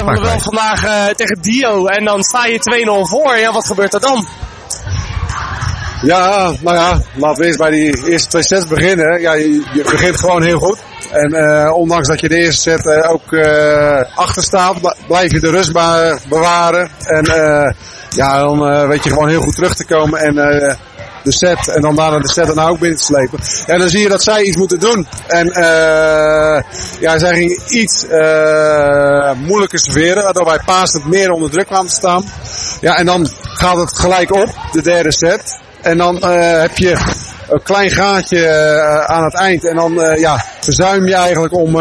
van der Wel vandaag tegen Dio en dan sta je 2-0 voor. Ja, wat gebeurt er dan? Ja, nou ja, laten we eerst bij die eerste 2 sets beginnen. Ja, je begint gewoon heel goed. En ondanks dat je de eerste set ook achter staat, blijf je de rust bewaren. En ja, dan weet je gewoon heel goed terug te komen en de set en dan daarna de set daarna ook binnen te slepen. En dan zie je dat zij iets moeten doen. En ja, zij gingen iets moeilijker serveren, waardoor wij paasend meer onder druk kwamen te staan. Ja, en dan gaat het gelijk op, de derde set. En dan heb je een klein gaatje aan het eind. En dan ja, verzuim je eigenlijk om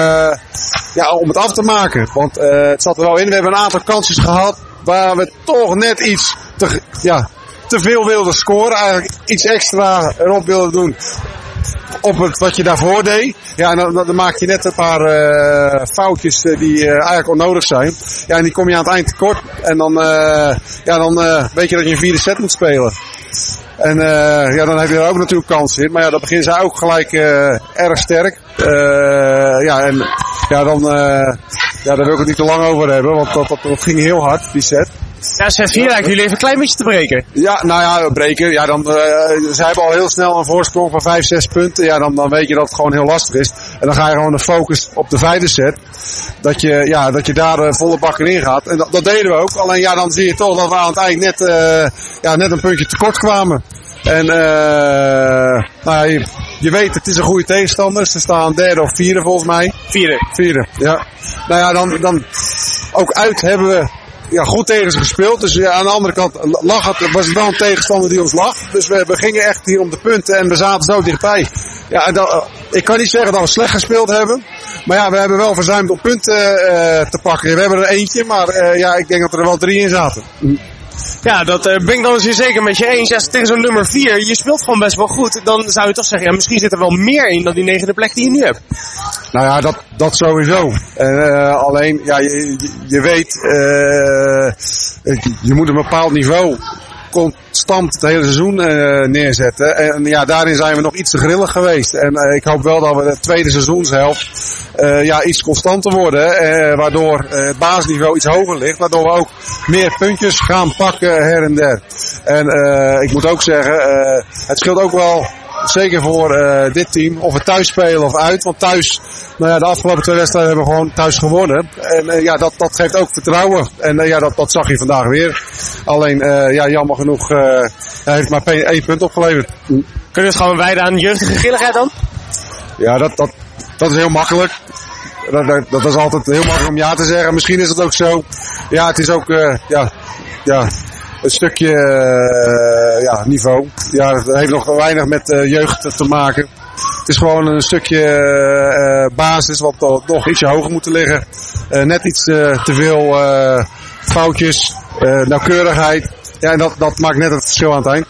het af te maken. Want het zat er wel in. We hebben een aantal kansjes gehad waar we toch net iets te veel wilden scoren. Eigenlijk iets extra erop wilden doen op wat je daarvoor deed. Ja, en dan maak je net een paar foutjes die eigenlijk onnodig zijn. Ja, en die kom je aan het eind tekort. En dan weet je dat je een vierde set moet spelen. En ja, dan heb je er ook natuurlijk kans in. Maar ja, dan beginnen zij ook gelijk erg sterk. Ja, en ja, dan daar wil ik het niet te lang over hebben. Want dat ging heel hard, die set. Ja, 6-4 lijken jullie even een klein beetje te breken. Ja, nou ja, breken. Ja, dan, ze hebben al heel snel een voorsprong van 5, 6 punten. Ja, dan weet je dat het gewoon heel lastig is. En dan ga je gewoon de focus op de vijfde set. Dat je daar volle bak in gaat. En dat deden we ook. Alleen ja, dan zie je toch dat we aan het eind net een puntje tekort kwamen. En nou ja, je weet, het is een goede tegenstander. Ze staan derde of vierde volgens mij. Vierde, ja. Nou ja, dan ook uit hebben we goed tegen ze gespeeld. Dus ja, aan de andere kant was het wel een tegenstander die ons lag. Dus we gingen echt hier om de punten en we zaten zo dichtbij. Ja, en ik kan niet zeggen dat we slecht gespeeld hebben. Maar ja, we hebben wel verzuimd om punten te pakken. We hebben er eentje, maar ja, ik denk dat er wel 3 in zaten. Ja, dat ben ik dan dus zeker met je eens. Ja, tegen zo'n nummer 4, je speelt gewoon best wel goed. Dan zou je toch zeggen, ja, misschien zit er wel meer in dan die 9e plek die je nu hebt. Nou ja, dat sowieso. Alleen, ja, je weet, je moet een bepaald niveau constant het hele seizoen neerzetten. En ja, daarin zijn we nog iets te grillig geweest. En ik hoop wel dat we de tweede seizoenshelft iets constanter worden. Waardoor het basisniveau iets hoger ligt. Waardoor we ook meer puntjes gaan pakken her en der. En ik moet ook zeggen, het scheelt ook wel zeker voor dit team, of we thuis spelen of uit. Want thuis, nou ja, de afgelopen 2 wedstrijden hebben we gewoon thuis gewonnen. En ja, dat geeft ook vertrouwen. En ja, dat zag je vandaag weer. Alleen, ja, jammer genoeg, hij heeft maar 1 punt opgeleverd. Kunnen we het gewoon wijden aan jeugdige grilligheid dan? Ja, dat is heel makkelijk. Dat is altijd heel makkelijk om ja te zeggen. Misschien is het ook zo. Ja, het is ook, een stukje niveau. Ja, dat heeft nog weinig met jeugd te maken. Het is gewoon een stukje basis wat nog ietsje hoger moet liggen. Net iets te veel foutjes, nauwkeurigheid. Ja, en dat maakt net het verschil aan het eind.